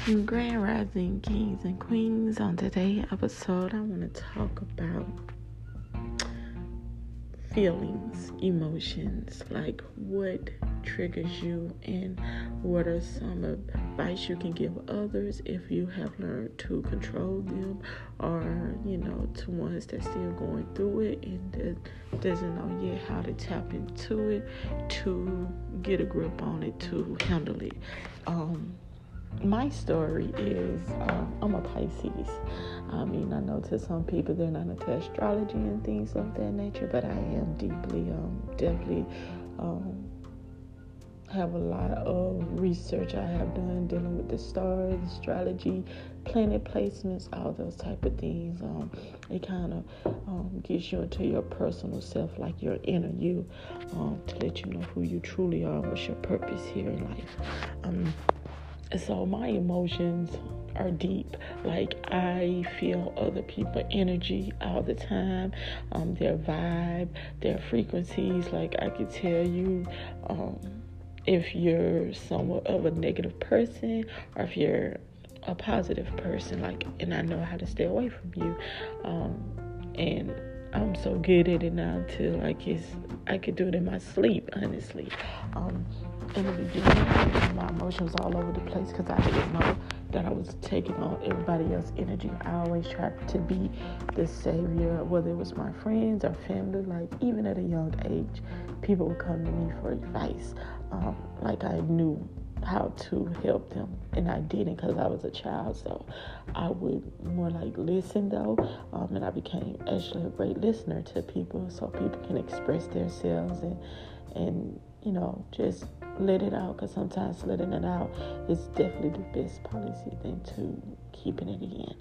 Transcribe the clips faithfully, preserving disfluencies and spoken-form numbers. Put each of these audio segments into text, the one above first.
Grand Rising Kings and Queens. On today's episode, I want to talk about feelings, emotions, like what triggers you and what are some advice you can give others if you have learned to control them, or you know, to ones that's still going through it and that doesn't know yet how to tap into it, to get a grip on it, to handle it. Um, My story is um, I'm a Pisces. I mean, I know to some people they're not into astrology and things of that nature, but I am deeply, um, definitely um, have a lot of research I have done dealing with the stars, astrology, planet placements, all those type of things. Um, it kind of um, gets you into your personal self, like your inner you, um, to let you know who you truly are, what's your purpose here in life. Um, So my emotions are deep. Like, I feel other people's energy all the time, um, their vibe, their frequencies. Like, I could tell you um, if you're somewhat of a negative person or if you're a positive person. Like, and I know how to stay away from you. Um, and I'm so good at it now too. Like, it's I could do it in my sleep, honestly. Um, in the beginning, my emotions all over the place because I didn't know that I was taking on everybody else's energy. I always tried to be the savior, whether it was my friends or family. Like, even at a young age, people would come to me for advice. Um, like, I knew how to help them, and I didn't because I was a child. So I would more like listen though, um, and I became actually a great listener to people, so people can express themselves and and you know, just let it out, because sometimes letting it out is definitely the best policy than to keeping it in.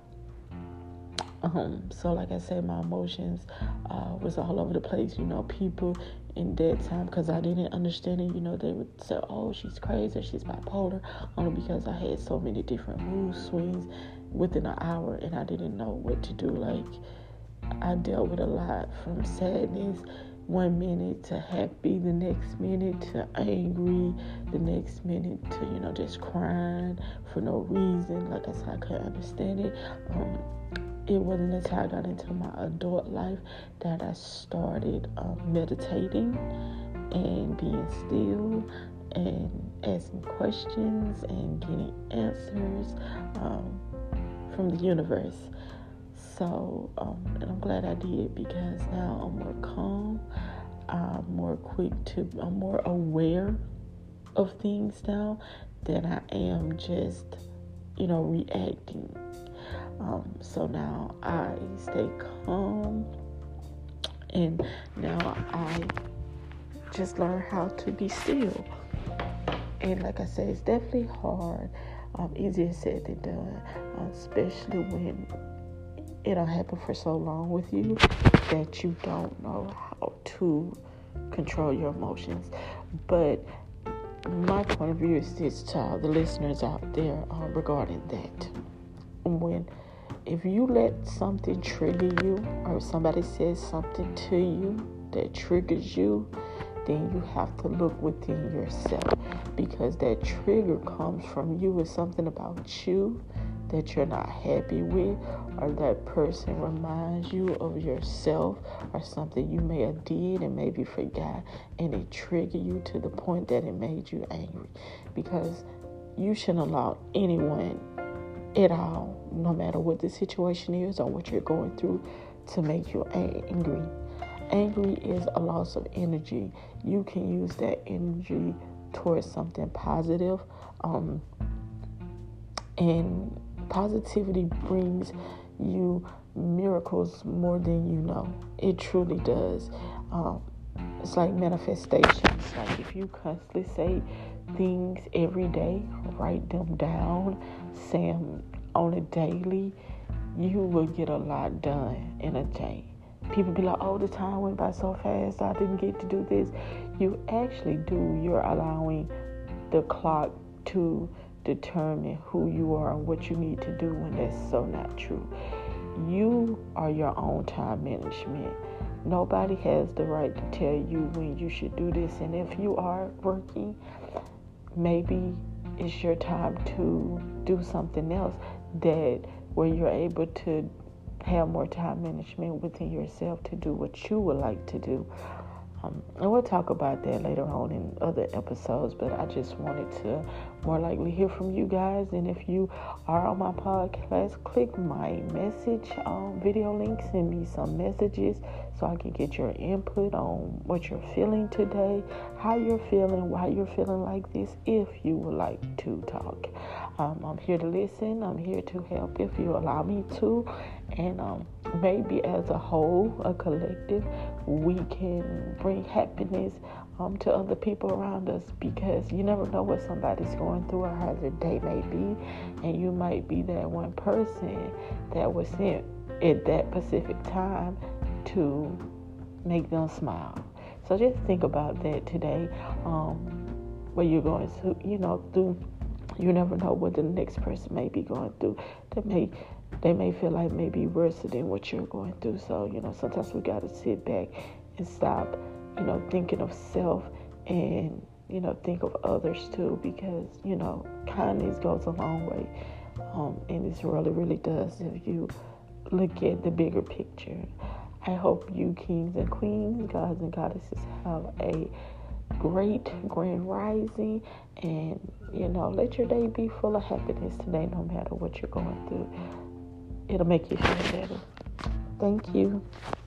Um, so like I said, my emotions uh, was all over the place. You know, people in that time, because I didn't understand it, you know, they would say, oh, she's crazy, she's bipolar, only because I had so many different mood swings within an hour, and I didn't know what to do. Like, I dealt with a lot, from sadness one minute to happy the next minute, to angry the next minute, to, you know, just crying for no reason. Like I said, I couldn't understand it. Um, it wasn't until I got into my adult life that I started um, meditating and being still and asking questions and getting answers um, from the universe. So, um, and I'm glad I did, because now I'm more calm, I'm more quick to, I'm more aware of things now than I am just, you know, reacting. Um, so now I stay calm, and now I just learn how to be still. And like I said, it's definitely hard, um, easier said than done, um, especially when it don't happen for so long with you that you don't know how to control your emotions. But my point of view is this to all the listeners out there uh, regarding that. When, if you let something trigger you, or if somebody says something to you that triggers you, then you have to look within yourself, because that trigger comes from you. It's something about you that you're not happy with, or that person reminds you of yourself, or something you may have did and maybe forgot, and it triggered you to the point that it made you angry. Because you shouldn't allow anyone at all, no matter what the situation is or what you're going through, to make you angry. Angry is a loss of energy. You can use that energy towards something positive, um, and positivity brings you miracles more than you know. It truly does. Um, it's like manifestations. Like, if you constantly say things every day, write them down, say them on a daily, you will get a lot done in a day. People be like, oh, the time went by so fast, I didn't get to do this. You actually do. You're allowing the clock to determine who you are and what you need to do, when that's so not true. You are your own time management. Nobody has the right to tell you when you should do this. And if you are working, maybe it's your time to do something else that where you're able to have more time management within yourself to do what you would like to do. Um, and we'll talk about that later on in other episodes, but I just wanted to more likely hear from you guys. And if you are on my podcast, click my message um, video link, send me some messages so I can get your input on what you're feeling today, how you're feeling, why you're feeling like this, if you would like to talk. Um, I'm here to listen. I'm here to help if you allow me to. And um, maybe as a whole, a collective, we can bring happiness um, to other people around us, because you never know what somebody's going through or how their day may be. And you might be that one person that was sent at that specific time to make them smile. So just think about that today. Um, what you're going to, you know, through. You never know what the next person may be going through. They may, they may feel like maybe worse than what you're going through. So, you know, sometimes we got to sit back and stop, you know, thinking of self and, you know, think of others too, because, you know, kindness goes a long way. Um, and this really, really does if you look at the bigger picture. I hope you kings and queens, gods and goddesses have a great grand rising, and you know, let your day be full of happiness today, no matter what you're going through. It'll make you feel better. Thank you.